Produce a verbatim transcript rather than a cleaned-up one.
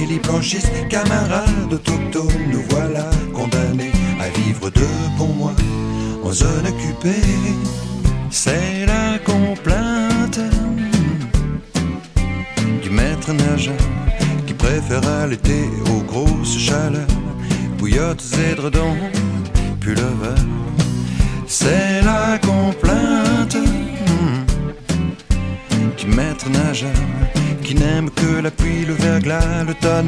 les blanchistes, camarades autochtones, nous voilà condamnés à vivre de bons mois en zone occupée. C'est la complainte du maître nageur qui préfère l'été aux grosses chaleurs, bouillottes, édredons, pullover. C'est la complainte du maître nageur qui n'aime que la pluie, le verglas, le tonnerre